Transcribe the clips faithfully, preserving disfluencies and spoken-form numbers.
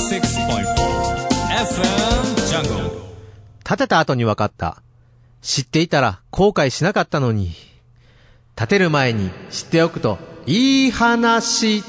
シックスポイントフォー エフエム ジャングル。 建てた後に分かった。知っていたら後悔しなかったのに。建てる前に知っておくといい話。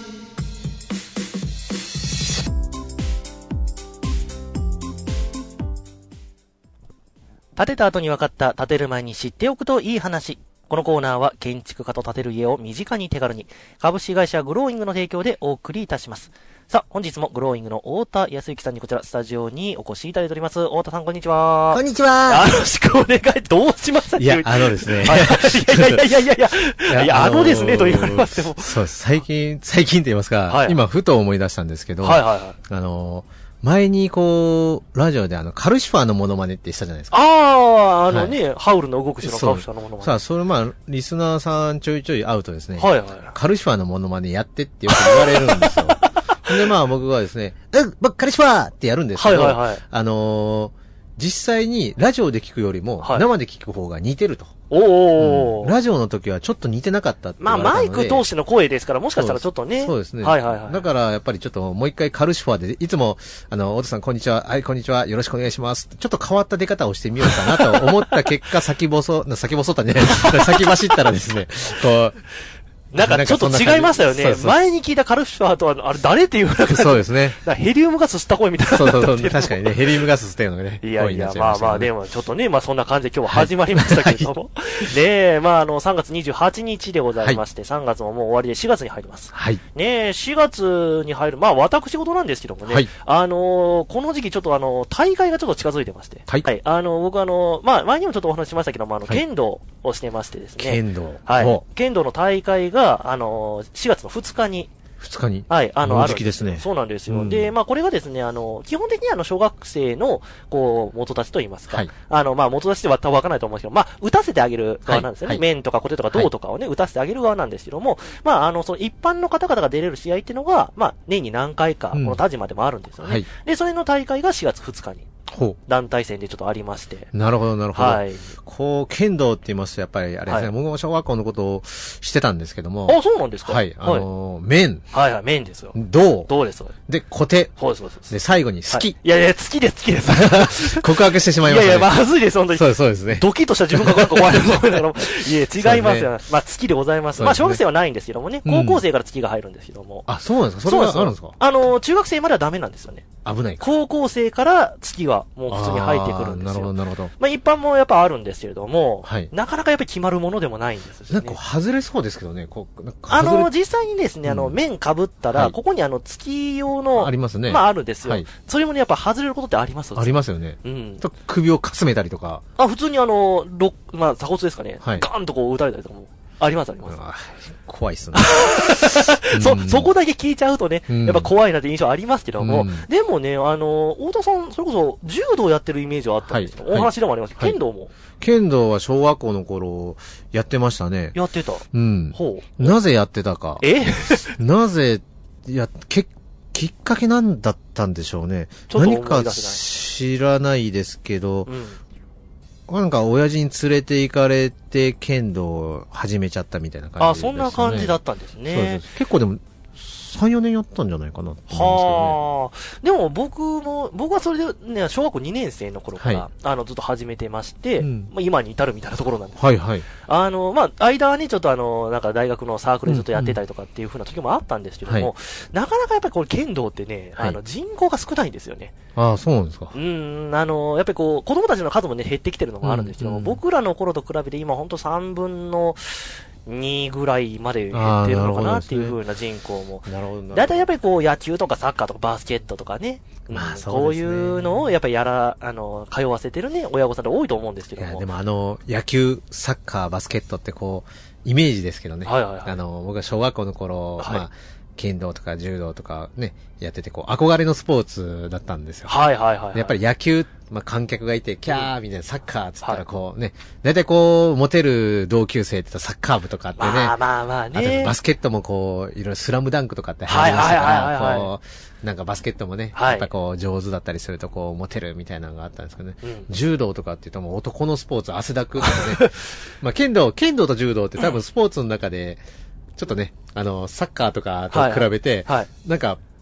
建てた後に分かった、建てる前に知っておくといい話。このコーナーは建築家と建てる家を身近に手軽に、株式会社グローイングの提供でお送りいたします。さあ、本日もグローイングの太田康之さんにこちらスタジオにお越しいただいております。太田さん、こんにちは。 こんにちは。 よろしくお願い。どうしましたいや、あのですね。 いやいやいやいやいや、いや、あのですね、と言われましても。 そうです。最近、最近と言いますか、はい、今、ふと思い出したんですけど、 はいはいはい。 あの、前にこう、ラジオであの、カルシファーのモノマネってしたじゃないですか。 ああ、あのね、はい、ハウルの動く城のカルシファーのモノマネ。 さあ、それまあ、リスナーさんちょいちょい会うとですね、 はいはい。 カルシファーのモノマネやってってよく言われるんですよ。で、まあ僕はですね、うん、カルシファーってやるんですけど、はいはいはい、あのー、実際にラジオで聞くよりも、生で聞く方が似てると。 おーおー、 うん、ラジオの時はちょっと似てなかったって言われたので。 まあマイク通しての声ですから、もしかしたらちょっとね。 そうですね。 はいはいはい。 だからやっぱりちょっともう一回カルシファーで、いつも、あの、太田さんこんにちは、はいこんにちは、よろしくお願いします。ちょっと変わった出方をしてみようかなと思った結果、先細、先細ったね。先走ったらですね、こう、 なんかちょっと違いましたよね。そうそう、前に聞いたカルシファーとは、あれ誰っていうのか。 そうですね。 ヘリウムガス吸った声みたいな。 そうそうそう。確かにね、ヘリウムガス吸ったようなね。 いやいや、まあまあ、でもちょっとね、まあそんな感じで今日は始まりましたけれども。はい、ねえ、まああの、さんがつにじゅうはちにちでございまして、はい、さんがつももう終わりでしがつに入ります。はい。ねえ、しがつに入る、まあ私事なんですけどもね。はい。あのー、この時期ちょっとあの、大会がちょっと近づいてまして。はい。はい。あの、僕あの、まあ前にもちょっとお話ししましたけども、あの、剣道をしてましてですね。 剣道。 はい。剣道の大会が、あのー、しがつのふつかに。 ふつかにはい、あの、 ある時期ですね。 そうなんですよ。うん、で、まあ、これがですね、あの、基本的にあの、小学生の、こう、元たちと言いますか。はい。あの、まあ、元たちでは多分わからないと思うんですけど、まあ、打たせてあげる側なんですよね。はい、面とか小手とか銅とかをね、はい、打たせてあげる側なんですけども、まあ、あの、その一般の方々が出れる試合っていうのが、まあ、年に何回か、この田島でもあるんですよね。うん、はい。で、それの大会がしがつふつかに。ほう。団体戦でちょっとありまして。 なるほど、なるほど。はい。こう、剣道って言いますと、やっぱり、あれですね、はい、僕も小学校のことをしてたんですけども。 あ、そうなんですか？ はい。あのー、面。 はいはい、面ですよ。 銅。 銅です。 で、小手。 そうです、そうです。 で、最後に好き。はい、 いやいや、好きです、好きです。 告白してしまいましたね。 いやいや、まずいです、本当に。 そうです、そうですね。 ドキッとした自分がなんか怖いと思いながらも。いや、違いますよ。ね、まあ、好きでございます。まあ、小学生はないんですけどもね、高校生から月が入るんですけども。 あ、そうなんですか？それはあるんですか？ あの、中学生まではダメなんですよね。 危ない。 高校生から月はもう普通に入ってくるんですよ。 なるほど、なるほど。 まあ一般もやっぱあるんですけれども、 はい。 なかなかやっぱり決まるものでもないんですよね。 なんか外れそうですけどね、こう、 あの、実際にですね、あの、面被ったら、ここにあの、月用の、 ありますね。 まああるんですよ。はい。それもね、やっぱ外れることってありますよね。 ありますよね。うん。首をかすめたりとか。 あ、普通にあの、ろ、まあ鎖骨ですかね。はい。ガーンとこう打たれたりとかも。ありますあります。 怖いっすね。 そ、そこだけ聞いちゃうとね、やっぱ怖いなって印象ありますけども、でもね、あの、太田さん、それこそ柔道やってるイメージはあったんですよ。お話でもありますけど、剣道も。 剣道は小学校の頃、やってましたね。 やってた。 うん。ほう。なぜやってたか。 えなぜ、いや、け、きっかけなんだったんでしょうね。何か知らないですけど、なんか親父に連れて行かれて剣道を始めちゃったみたいな感じですね。 あ、そんな感じだったんですね。そうです。 結構でも、さん、よねんやったんじゃないかなって思いますけどね。はあ。でも僕も、僕はそれでね、小学校にねん生の頃から、はい、あの、ずっと始めてまして、うん、まあ今に至るみたいなところなんです。 はいはい。 あの、まあ、間はね、ちょっとあの、なんか大学のサークルでちょっとやってたりとかっていう風な時もあったんですけども、うんうん、なかなかやっぱりこれ剣道ってね、はい、あの、人口が少ないんですよね。 ああ、そうなんですか。 うん、あの、やっぱりこう、子供たちの数もね、減ってきてるのもあるんですけども、うんうん、僕らの頃と比べて今ほんとさんぶんのにぐらいまで減ってるのかなっていう風な人口も。なるほど。だいたいやっぱりこう野球とかサッカーとかバスケットとかね。まあそうですね。こういうのをやっぱりやら、あの、通わせてるね、親御さんって多いと思うんですけども。いや、 でもあの、野球、サッカー、バスケットってこう、イメージですけどね。はいはいはい。あの、僕が小学校の頃、はい、まあ、剣道とか柔道とかね、やっててこう、憧れのスポーツだったんですよ。 はいはいはい、はい。 やっぱり野球、まあ観客がいて、キャーみたいなサッカーっつったらこうね、だいたいこう、モテる同級生って言ったらサッカー部とかってね。 まあまあまあね。 あとバスケットもこう、いろいろスラムダンクとかって入りましたから、こう、なんかバスケットもね、はい、やっぱこう、上手だったりするとこう、モテるみたいなのがあったんですけどね。うん、柔道とかって言うともう男のスポーツ汗だくとかね。まあ剣道、剣道と柔道って多分スポーツの中で、ちょっとね、あの、サッカーとかと比べて、はいはい、なんか、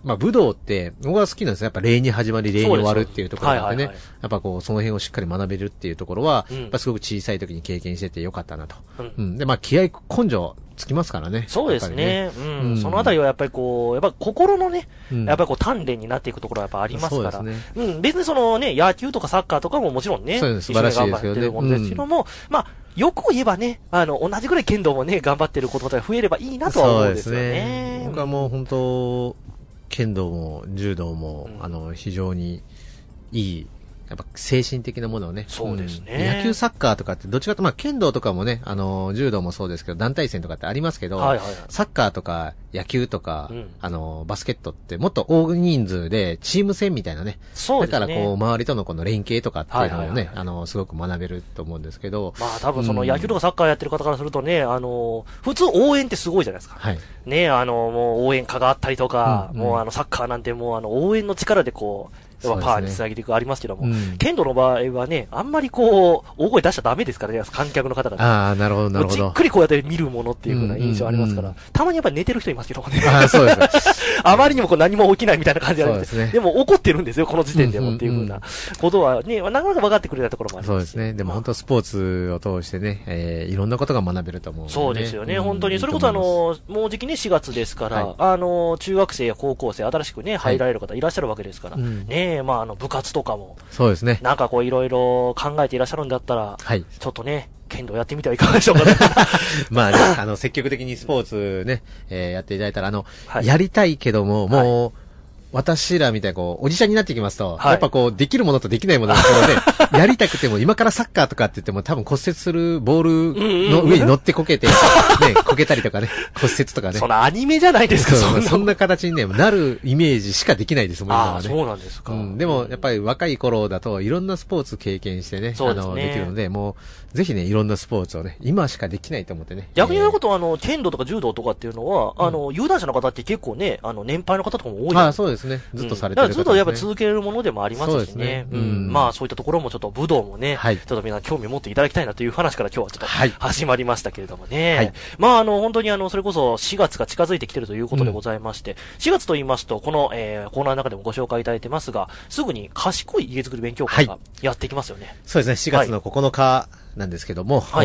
まあ武道って、僕は好きなんですよ。やっぱ礼に始まり礼に終わるっていうところがあってね。はいはいはい、やっぱこう、その辺をしっかり学べるっていうところは、うん、やっぱすごく小さい時に経験しててよかったなと。うん。うん、で、まあ気合根性つきますからね。 そうですね。ねうん、うん。そのあたりはやっぱりこう、やっぱ心のね、うん、やっぱりこう鍛錬になっていくところはやっぱありますから。そうですね。うん。別にそのね、野球とかサッカーとかももちろんね、 そうです素晴らしいですよね。 一緒に頑張ってるものですけども、うん、まあ、よく言えばね、あの、同じぐらい剣道もね、頑張ってることが増えればいいなとは思うんですよね。そうですね。 僕はもう本当、剣道も柔道も、うん、あの、非常にいい、やっぱ精神的なものをね。 そうですね。 うん、野球サッカーとかってどっちかと、まあ剣道とかもね、あの、柔道もそうですけど、団体戦とかってありますけど、はいはいはい、サッカーとか野球とか、うん、あの、バスケットってもっと大人数でチーム戦みたいなね。そうですね。だからこう、周りとのこの連携とかっていうのをね、はいはいはい、あの、すごく学べると思うんですけど。 まあ多分その野球とかサッカーやってる方からするとね、あの、普通応援ってすごいじゃないですか。はい。ね、あの、もう応援歌があったりとか、うんうん、もうあの、サッカーなんてもうあの、応援の力でこう、パワーにつなげていくありますけども、うん、剣道の場合はね、あんまりこう、大声出しちゃダメですからね、観客の方が、ね。 ああ、なるほど、なるほど。 じっくりこうやって見るものっていう風な印象ありますから、うんうんうん、たまにやっぱり寝てる人いますけどもね。 ああ、そうです。 あまりにもこう何も起きないみたいな感じであるんですね。でも怒ってるんですよ、この時点でもっていう風なことはね、なかなか分かってくれたところもあります。 そうですね。でも本当スポーツを通してね、えー、いろんなことが学べると思う、ね。 そうですよね、うん、本当に。それこそあの、もうじきね、しがつですから、はい、あの、中学生や高校生、新しくね、入られる方いらっしゃるわけですから、はい、ね、まああの、部活とかも。 そうですね。 なんかこういろいろ考えていらっしゃるんだったら、はい。ちょっとね、剣道やってみてはいかがでしょうかね。 まあね、あの、積極的にスポーツね、えー、やっていただいたら、あの、はい、やりたいけども、もう、はい、私らみたいなこう、おじちゃんになってきますと、はい、やっぱこう、できるものとできないものがこうね、やりたくても今からサッカーとかって言っても多分骨折するボールの上に乗ってこけて、ね、こけたりとかね、骨折とかね。 そのアニメじゃないですか、 そんな。そんな形にね、なるイメージしかできないですもん、今はね。 そうなんですか。 うん。でも、やっぱり若い頃だといろんなスポーツ経験してね、あの、できるので、もう、ぜひね、いろんなスポーツをね、今しかできないと思ってね。 逆に言うことは、あの、剣道とか柔道とかっていうのは、あの、有段者の方って結構ね、あの、年配の方とかも多いじゃないですか。 ああ、そうですね。ずっとされてる。 ずっとやっぱ続けるものでもありますしね。うん。まあそういったところもちょっと武道もね、はい、ちょっと皆興味を持っていただきたいなという話から今日はちょっと、はい、始まりましたけれどもね。はい、まああの本当にあのそれこそしがつが近づいてきてるということでございまして、うん、しがつと言いますとこの、えー、コーナーの中でもご紹介いただいてますが、すぐに賢い家づくり勉強会がやっていきますよね。はい、 そうですね。しがつのここのか、なんですけども、はい、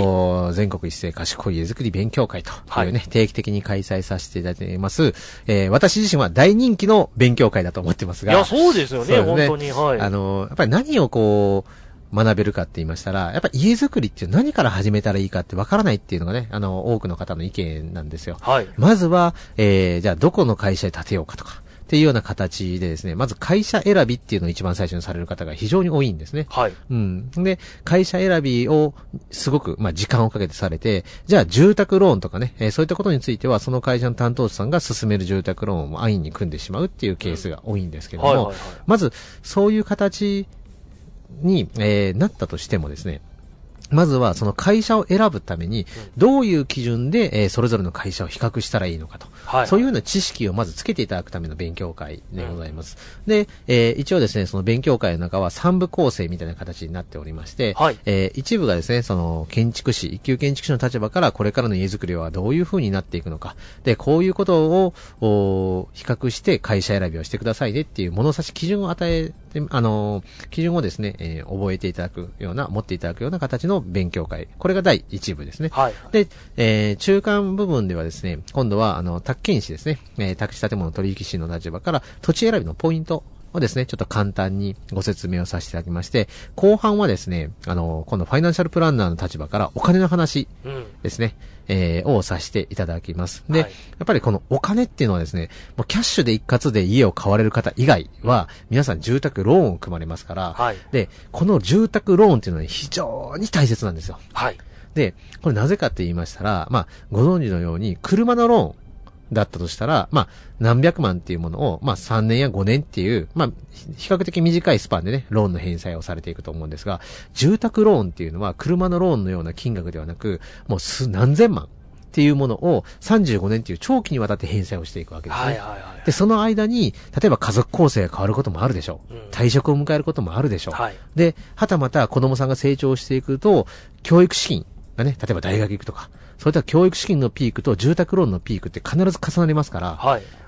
全国一斉賢い家づくり勉強会というね、はい、定期的に開催させていただいています。えー、私自身は大人気の勉強会だと思ってますが。 いや、そうですよね、ね本当に。はい。 あの、やっぱり何をこう、学べるかって言いましたら、やっぱり家づくりって何から始めたらいいかってわからないっていうのがね、あの、多くの方の意見なんですよ。はい。まずは、えー、じゃあどこの会社で建てようかとか。っていうような形でですね、まず会社選びっていうのを一番最初にされる方が非常に多いんですね。はい。うん。で、会社選びをすごく、まあ、時間をかけてされて、じゃあ住宅ローンとかね、えー、そういったことについては、その会社の担当者さんが進める住宅ローンを安易に組んでしまうっていうケースが多いんですけども、うんはいはいはい、まず、そういう形に、えー、なったとしてもですね、まずはその会社を選ぶためにどういう基準で、えー、それぞれの会社を比較したらいいのかと、はいはい、そういうような知識をまずつけていただくための勉強会でございます、うん、で、えー、一応ですねその勉強会の中は三部構成みたいな形になっておりまして、はいえー、一部がですねその建築士一級建築士の立場からこれからの家づくりはどういう風になっていくのかでこういうことを比較して会社選びをしてくださいねっていう物差し基準を与えてあのー、基準をですね、えー、覚えていただくような持っていただくような形の勉強会。これが第一部ですね。はい。で、えー、中間部分ではですね、今度は、あの、宅建士ですね、えー、宅地建物取引士の立場から、土地選びのポイントをですね、ちょっと簡単にご説明をさせていただきまして、後半はですね、あの、今度ファイナンシャルプランナーの立場からお金の話ですね、うん、えー、をさせていただきます。で、はい、やっぱりこのお金っていうのはですね、もうキャッシュで一括で家を買われる方以外は、皆さん住宅ローンを組まれますから、はい、で、この住宅ローンっていうのは非常に大切なんですよ。はい。で、これなぜかって言いましたら、まあ、ご存知のように、車のローンだったとしたら、まあ、何百万っていうものを、まあ、さんねんやごねんっていう、まあ、比較的短いスパンでね、ローンの返済をされていくと思うんですが、住宅ローンっていうのは、車のローンのような金額ではなく、もう数何千万っていうものをさんじゅうごねんっていう長期にわたって返済をしていくわけですね。はいはいはい。で、その間に、例えば家族構成が変わることもあるでしょう。うん、退職を迎えることもあるでしょう。はい。で、はたまた子供さんが成長していくと、教育資金、がね、例えば大学行くとか、そういった教育資金のピークと住宅ローンのピークって必ず重なりますから、はい。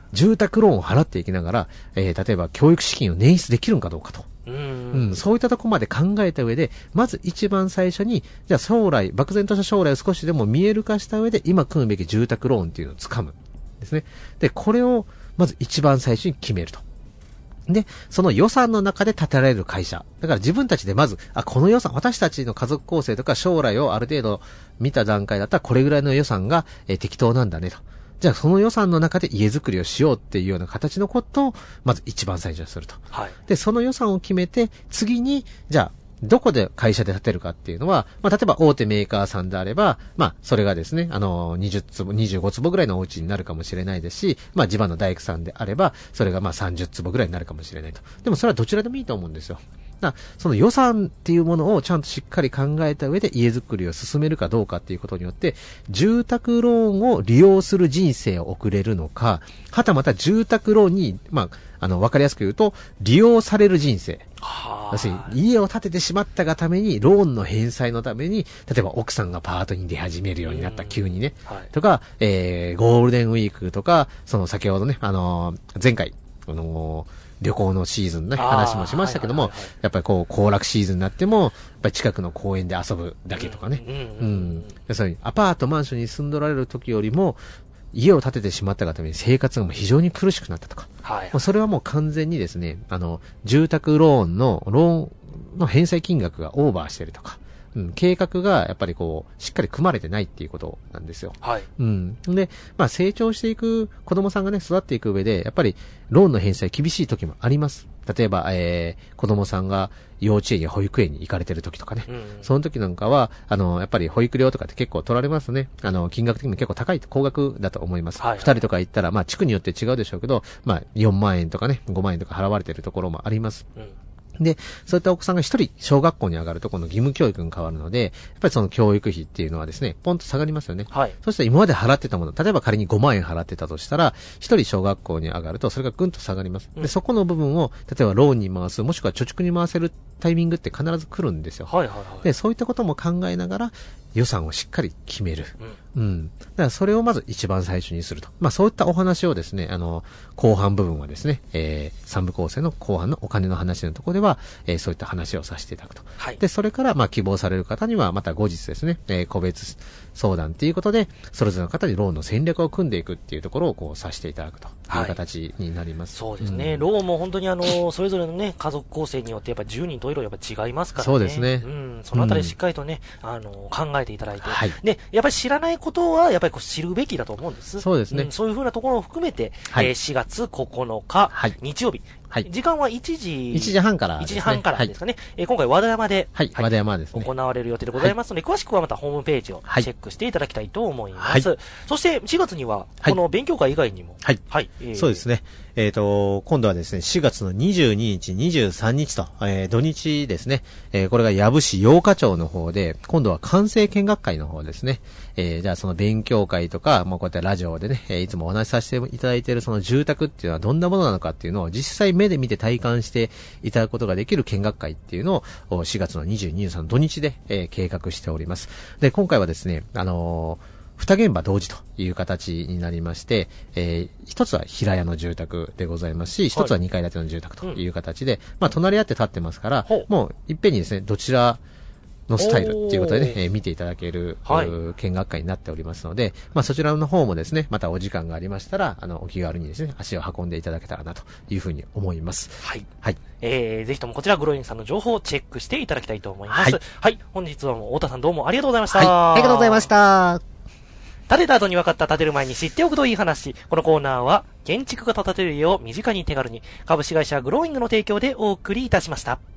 住宅ローンを払っていきながら、えー、例えば教育資金を捻出できるんかどうかと。うんうん、そういったところまで考えた上で、まず一番最初に、じゃあ将来、漠然とした将来を少しでも見える化した上で、今組むべき住宅ローンっていうのを掴む。ですね。で、これを、まず一番最初に決めると。で、その予算の中で建てられる会社。だから自分たちでまず、あ、この予算、私たちの家族構成とか将来をある程度見た段階だったら、これぐらいの予算が、えー、適当なんだねと。じゃあその予算の中で家づくりをしようっていうような形のことを、まず一番最初にすると。はい。で、その予算を決めて、次に、じゃあ、どこで会社で建てるかっていうのは、まあ、例えば大手メーカーさんであれば、まあ、それがですね、あの、にじゅうつぼ、にじゅうごつぼぐらいのお家になるかもしれないですし、まあ、地場の大工さんであれば、それがまあさんじゅっつぼぐらいになるかもしれないと。でもそれはどちらでもいいと思うんですよ。だからその予算っていうものをちゃんとしっかり考えた上で家づくりを進めるかどうかっていうことによって、住宅ローンを利用する人生を送れるのか、はたまた住宅ローンに、まあ、あの、わかりやすく言うと、利用される人生。要するに、家を建ててしまったがために、ローンの返済のために、例えば奥さんがパートに出始めるようになった、急にね。はい、とか、えー、ゴールデンウィークとか、その先ほどね、あのー、前回、あのー、旅行のシーズンの、ね、話もしましたけども、はいはいはいはい、やっぱりこう、行楽シーズンになっても、やっぱり近くの公園で遊ぶだけとかね。うん。うんうんうん、そういうアパート、マンションに住んどられる時よりも、家を建ててしまったがために生活がもう非常に苦しくなったとか。はい。もうそれはもう完全にですね、あの、住宅ローンの、ローンの返済金額がオーバーしてるとか。うん、計画がやっぱりこう、しっかり組まれてないっていうことなんですよ。はい。うん。で、まあ成長していく子供さんがね、育っていく上で、やっぱりローンの返済厳しい時もあります。例えば、えー、子供さんが幼稚園や保育園に行かれてる時とかね。うんうん、その時なんかは、あの、やっぱり保育料とかって結構取られますね。あの、金額的にも結構高い、高額だと思います。はい、はい。二人とか行ったら、まあ地区によって違うでしょうけど、まあよんまんえんとかね、ごまんえんとか払われてるところもあります。うんで、そういったお子さんが一人小学校に上がるとこの義務教育に変わるので、やっぱりその教育費っていうのはですね、ポンと下がりますよね。はい。そして今まで払ってたもの、例えば仮にごまんえん払ってたとしたら、一人小学校に上がるとそれがぐんと下がります。うん、で、そこの部分を、例えばローンに回す、もしくは貯蓄に回せるタイミングって必ず来るんですよ。はいはいはい。で、そういったことも考えながら、予算をしっかり決める。うん。うん。だからそれをまず一番最初にすると。まあそういったお話をですね、あの、後半部分はですね、えー、三部構成の後半のお金の話のところでは、えー、そういった話をさせていただくと。はい。で、それから、まあ希望される方には、また後日ですね、えー、個別相談っていうことで、それぞれの方にローンの戦略を組んでいくっていうところをこうさせていただくという形になります。 はい、そうですね。うん、ローンも本当にあの、それぞれのね、家族構成によってやっぱじゅうにんといろいろやっぱ違いますからね。 そうですね。 うん。そのあたりしっかりとね、うん、あの、考えていただいて。はい。で、やっぱり知らないことは、やっぱりこう知るべきだと思うんです。 そうですね。 うん、そういうふうなところを含めて、はい、えー、しがつここのか、はい、日曜日。はい。時間はいちじ。 いちじはんから、 ね。いちじはんからですかね。はい、えー、今回和田山で。 はい。はい、和田山ですね。 行われる予定でございますので、はい、詳しくはまたホームページをチェックしていただきたいと思います。はい、そしてしがつには、この勉強会以外にも。 はい。はい。えー、そうですね。えっ、ー、と、今度はですね、しがつのにじゅうににち、にじゅうさんにちと、えー、土日ですね。えー、これが矢部市八日町の方で、今度は完成見学会の方ですね。えー、じゃあその勉強会とか、まあ、こうやってラジオでね、えー、いつもお話しさせていただいているその住宅っていうのはどんなものなのかっていうのを実際目で見て体感していただくことができる見学会っていうのをしがつのにじゅうに、にじゅうさん土日で、えー、計画しております。で、今回はですね、あのー、二現場同時という形になりまして、えー、一つは平屋の住宅でございますし、一つは二階建ての住宅という形で、はい、まあ隣り合って建ってますから、もういっぺんにですね、どちらのスタイルっていうことでね、えー、見ていただける、はい、見学会になっておりますので、まあそちらの方もですね、またお時間がありましたら、あの、お気軽にですね、足を運んでいただけたらなというふうに思います。はい。はい。えー、ぜひともこちらグロインさんの情報をチェックしていただきたいと思います。はい。はい、本日はもう太田さんどうもありがとうございました。はい。 ありがとうございました。 建てた後に分かった建てる前に知っておくといい話。このコーナーは、建築型建てる家を身近に手軽に、株式会社グローイングの提供でお送りいたしました。